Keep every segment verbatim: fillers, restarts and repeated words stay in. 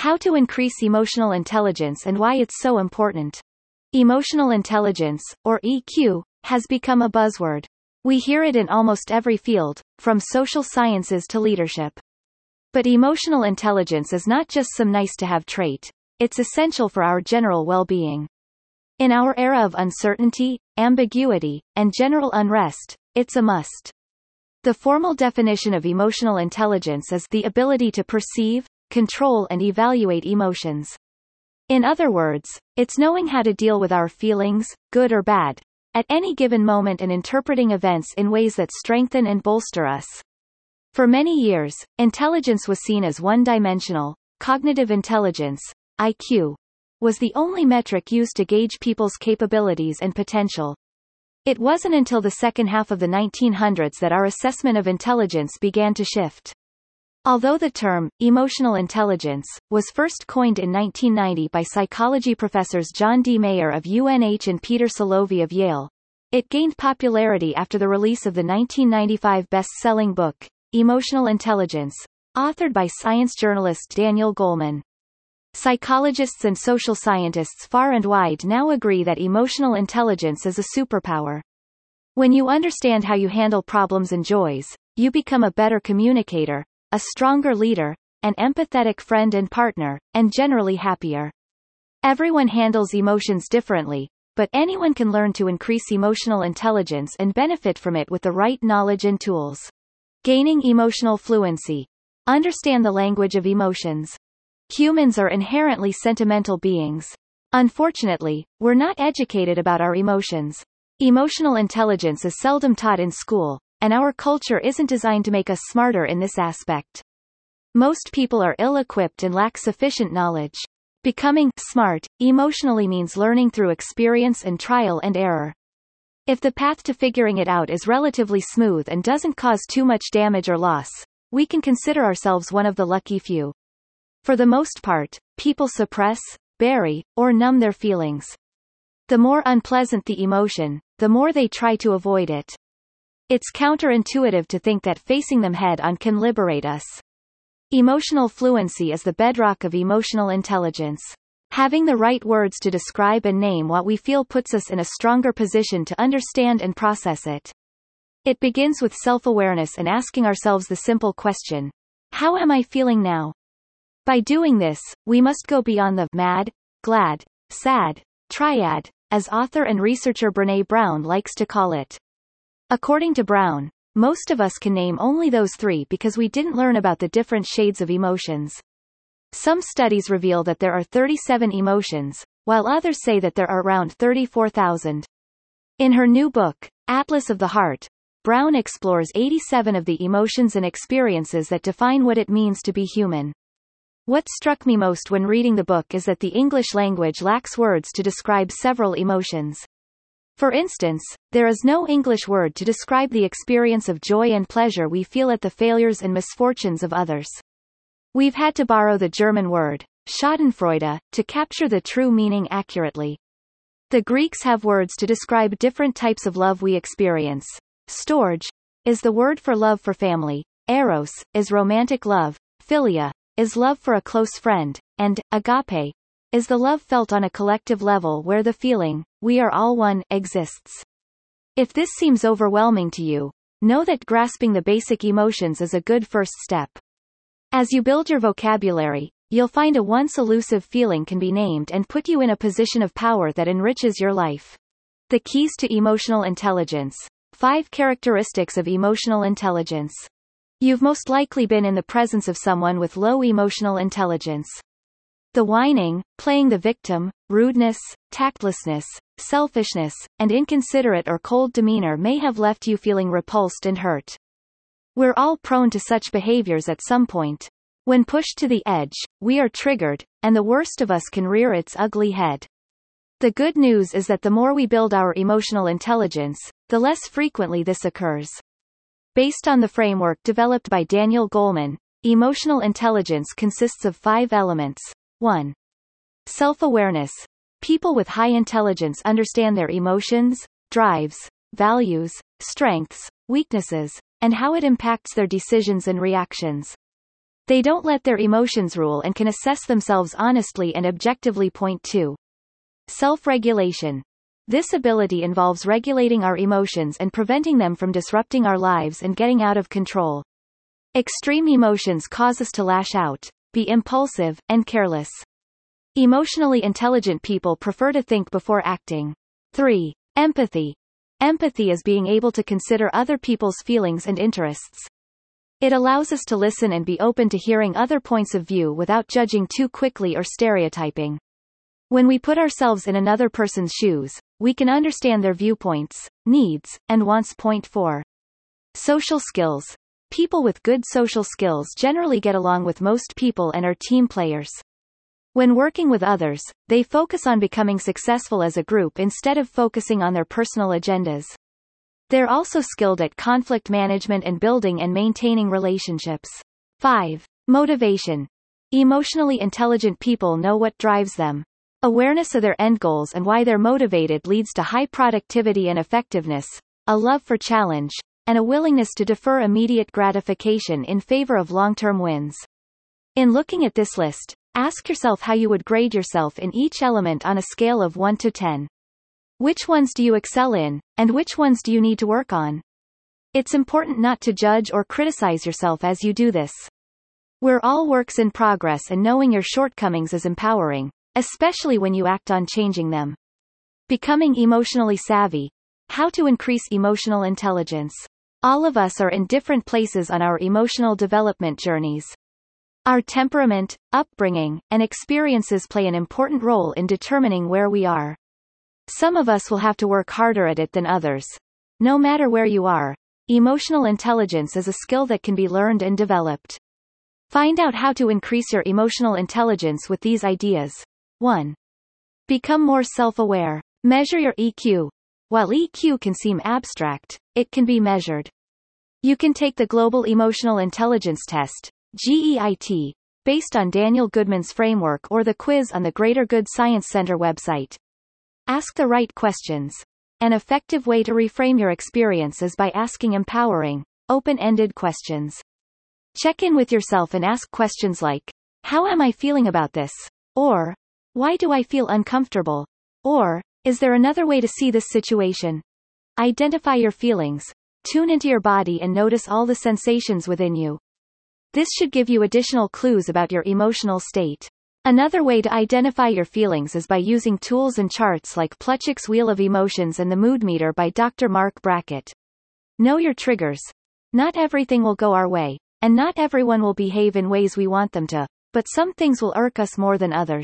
How to increase emotional intelligence and why it's so important. Emotional intelligence, or E Q, has become a buzzword. We hear it in almost every field, from social sciences to leadership. But emotional intelligence is not just some nice-to-have trait. It's essential for our general well-being. In our era of uncertainty, ambiguity, and general unrest, it's a must. The formal definition of emotional intelligence is the ability to perceive, control and evaluate emotions. In other words, it's knowing how to deal with our feelings, good or bad, at any given moment and interpreting events in ways that strengthen and bolster us. For many years, intelligence was seen as one-dimensional. Cognitive intelligence, I Q, was the only metric used to gauge people's capabilities and potential. It wasn't until the second half of the nineteen hundreds that our assessment of intelligence began to shift. Although the term, emotional intelligence, was first coined in nineteen ninety by psychology professors John D. Mayer of U N H and Peter Salovey of Yale, it gained popularity after the release of the nineteen ninety-five best-selling book, Emotional Intelligence, authored by science journalist Daniel Goleman. Psychologists and social scientists far and wide now agree that emotional intelligence is a superpower. When you understand how you handle problems and joys, you become a better communicator, a stronger leader, an empathetic friend and partner, and generally happier. Everyone handles emotions differently, but anyone can learn to increase emotional intelligence and benefit from it with the right knowledge and tools. Gaining emotional fluency. Understand the language of emotions. Humans are inherently sentimental beings. Unfortunately, we're not educated about our emotions. Emotional intelligence is seldom taught in school, and our culture isn't designed to make us smarter in this aspect. Most people are ill-equipped and lack sufficient knowledge. Becoming smart emotionally means learning through experience and trial and error. If the path to figuring it out is relatively smooth and doesn't cause too much damage or loss, we can consider ourselves one of the lucky few. For the most part, people suppress, bury, or numb their feelings. The more unpleasant the emotion, the more they try to avoid it. It's counterintuitive to think that facing them head-on can liberate us. Emotional fluency is the bedrock of emotional intelligence. Having the right words to describe and name what we feel puts us in a stronger position to understand and process it. It begins with self-awareness and asking ourselves the simple question, how am I feeling now? By doing this, we must go beyond the mad, glad, sad triad, as author and researcher Brené Brown likes to call it. According to Brown, most of us can name only those three because we didn't learn about the different shades of emotions. Some studies reveal that there are thirty-seven emotions, while others say that there are around thirty-four thousand. In her new book, Atlas of the Heart, Brown explores eighty-seven of the emotions and experiences that define what it means to be human. What struck me most when reading the book is that the English language lacks words to describe several emotions. For instance, there is no English word to describe the experience of joy and pleasure we feel at the failures and misfortunes of others. We've had to borrow the German word, Schadenfreude, to capture the true meaning accurately. The Greeks have words to describe different types of love we experience. Storge is the word for love for family, eros is romantic love, philia is love for a close friend, and agape is the love felt on a collective level where the feeling, we are all one, exists. If this seems overwhelming to you, know that grasping the basic emotions is a good first step. As you build your vocabulary, you'll find a once elusive feeling can be named and put you in a position of power that enriches your life. The keys to emotional intelligence. Five characteristics of emotional intelligence. You've most likely been in the presence of someone with low emotional intelligence. The whining, playing the victim, rudeness, tactlessness, selfishness, and inconsiderate or cold demeanor may have left you feeling repulsed and hurt. We're all prone to such behaviors at some point. When pushed to the edge, we are triggered, and the worst of us can rear its ugly head. The good news is that the more we build our emotional intelligence, the less frequently this occurs. Based on the framework developed by Daniel Goleman, emotional intelligence consists of five elements. one. Self-awareness. People with high intelligence understand their emotions, drives, values, strengths, weaknesses, and how it impacts their decisions and reactions. They don't let their emotions rule and can assess themselves honestly and objectively. Point two. Self-regulation. This ability involves regulating our emotions and preventing them from disrupting our lives and getting out of control. Extreme emotions cause us to lash out, be impulsive, and careless. Emotionally intelligent people prefer to think before acting. three. Empathy. Empathy is being able to consider other people's feelings and interests. It allows us to listen and be open to hearing other points of view without judging too quickly or stereotyping. When we put ourselves in another person's shoes, we can understand their viewpoints, needs, and wants. Point four. Social skills. People with good social skills generally get along with most people and are team players. When working with others, they focus on becoming successful as a group instead of focusing on their personal agendas. They're also skilled at conflict management and building and maintaining relationships. five. Motivation. Emotionally intelligent people know what drives them. Awareness of their end goals and why they're motivated leads to high productivity and effectiveness, a love for challenge, and a willingness to defer immediate gratification in favor of long-term wins. In looking at this list, ask yourself how you would grade yourself in each element on a scale of one to ten. Which ones do you excel in, and which ones do you need to work on? It's important not to judge or criticize yourself as you do this. We're all works in progress, and knowing your shortcomings is empowering, especially when you act on changing them. Becoming emotionally savvy. How to increase emotional intelligence. All of us are in different places on our emotional development journeys. Our temperament, upbringing, and experiences play an important role in determining where we are. Some of us will have to work harder at it than others. No matter where you are, emotional intelligence is a skill that can be learned and developed. Find out how to increase your emotional intelligence with these ideas. one. Become more self-aware. Measure your E Q. While E Q can seem abstract, it can be measured. You can take the Global Emotional Intelligence Test, G E I T, based on Daniel Goodman's framework, or the quiz on the Greater Good Science Center website. Ask the right questions. An effective way to reframe your experience is by asking empowering, open-ended questions. Check in with yourself and ask questions like, how am I feeling about this? Or, why do I feel uncomfortable? Or, is there another way to see this situation? Identify your feelings. Tune into your body and notice all the sensations within you. This should give you additional clues about your emotional state. Another way to identify your feelings is by using tools and charts like Plutchik's Wheel of Emotions and the Mood Meter by Doctor Mark Brackett. Know your triggers. Not everything will go our way, and not everyone will behave in ways we want them to, but some things will irk us more than others.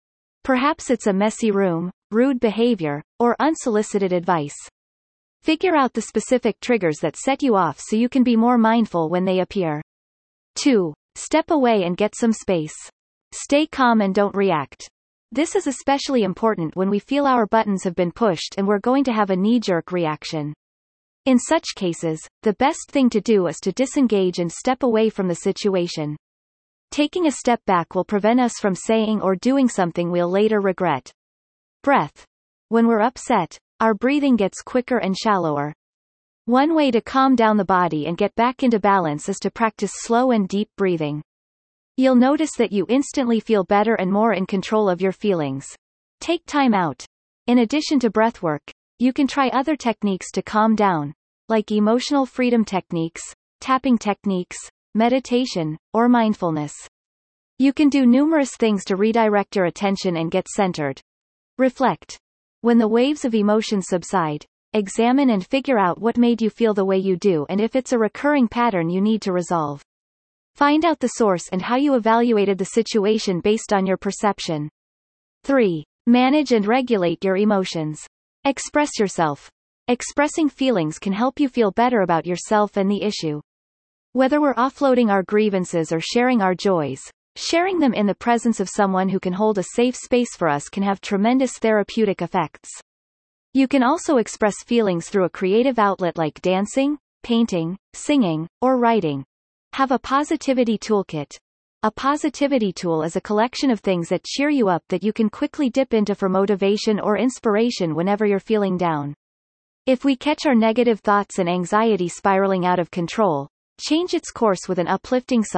Perhaps it's a messy room, rude behavior, or unsolicited advice. Figure out the specific triggers that set you off so you can be more mindful when they appear. two. Step away and get some space. Stay calm and don't react. This is especially important when we feel our buttons have been pushed and we're going to have a knee-jerk reaction. In such cases, the best thing to do is to disengage and step away from the situation. Taking a step back will prevent us from saying or doing something we'll later regret. Breath. When we're upset, our breathing gets quicker and shallower. One way to calm down the body and get back into balance is to practice slow and deep breathing. You'll notice that you instantly feel better and more in control of your feelings. Take time out. In addition to breathwork, you can try other techniques to calm down, like emotional freedom techniques, tapping techniques, meditation, or mindfulness. You can do numerous things to redirect your attention and get centered. Reflect. When the waves of emotion subside, examine and figure out what made you feel the way you do and if it's a recurring pattern you need to resolve. Find out the source and how you evaluated the situation based on your perception. three. Manage and regulate your emotions. Express yourself. Expressing feelings can help you feel better about yourself and the issue. Whether we're offloading our grievances or sharing our joys, sharing them in the presence of someone who can hold a safe space for us can have tremendous therapeutic effects. You can also express feelings through a creative outlet like dancing, painting, singing, or writing. Have a positivity toolkit. A positivity tool is a collection of things that cheer you up that you can quickly dip into for motivation or inspiration whenever you're feeling down. If we catch our negative thoughts and anxiety spiraling out of control, change its course with an uplifting song.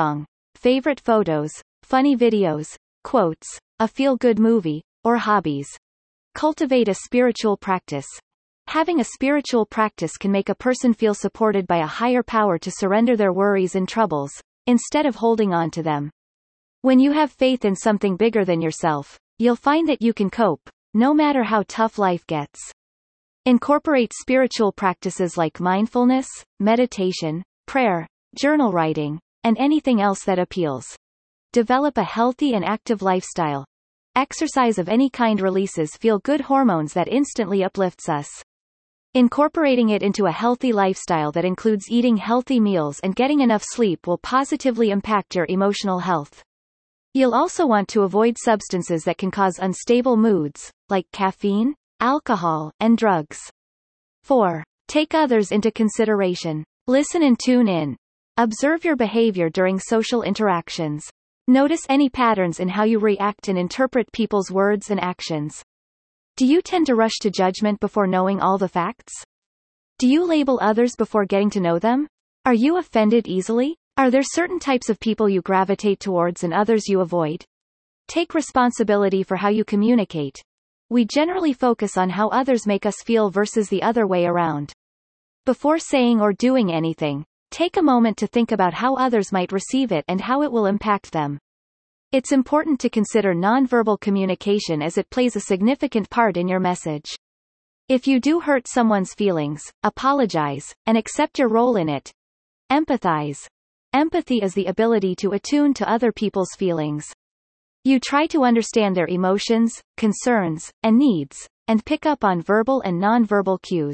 favorite photos, funny videos, quotes, a feel-good movie, or hobbies. Cultivate a spiritual practice. Having a spiritual practice can make a person feel supported by a higher power to surrender their worries and troubles, instead of holding on to them. When you have faith in something bigger than yourself, you'll find that you can cope, no matter how tough life gets. Incorporate spiritual practices like mindfulness, meditation, prayer, journal writing, and anything else that appeals. Develop a healthy and active lifestyle. Exercise of any kind releases feel-good hormones that instantly uplifts us. Incorporating it into a healthy lifestyle that includes eating healthy meals and getting enough sleep will positively impact your emotional health. You'll also want to avoid substances that can cause unstable moods, like caffeine, alcohol, and drugs. four. Take others into consideration. Listen and tune in. Observe your behavior during social interactions. Notice any patterns in how you react and interpret people's words and actions. Do you tend to rush to judgment before knowing all the facts? Do you label others before getting to know them? Are you offended easily? Are there certain types of people you gravitate towards and others you avoid? Take responsibility for how you communicate. We generally focus on how others make us feel versus the other way around. Before saying or doing anything, take a moment to think about how others might receive it and how it will impact them. It's important to consider nonverbal communication as it plays a significant part in your message. If you do hurt someone's feelings, apologize, and accept your role in it. Empathize. Empathy is the ability to attune to other people's feelings. You try to understand their emotions, concerns, and needs, and pick up on verbal and nonverbal cues.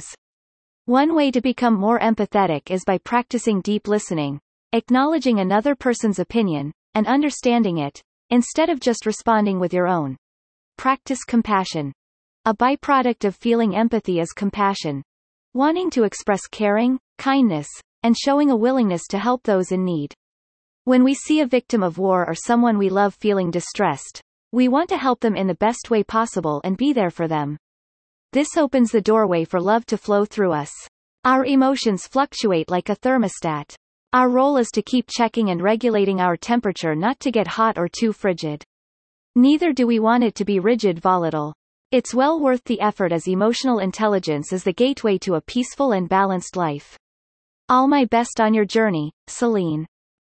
One way to become more empathetic is by practicing deep listening, acknowledging another person's opinion, and understanding it, instead of just responding with your own. Practice compassion. A byproduct of feeling empathy is compassion. Wanting to express caring, kindness, and showing a willingness to help those in need. When we see a victim of war or someone we love feeling distressed, we want to help them in the best way possible and be there for them. This opens the doorway for love to flow through us. Our emotions fluctuate like a thermostat. Our role is to keep checking and regulating our temperature, not to get hot or too frigid. Neither do we want it to be rigid volatile. It's well worth the effort, as emotional intelligence is the gateway to a peaceful and balanced life. All my best on your journey, Celine.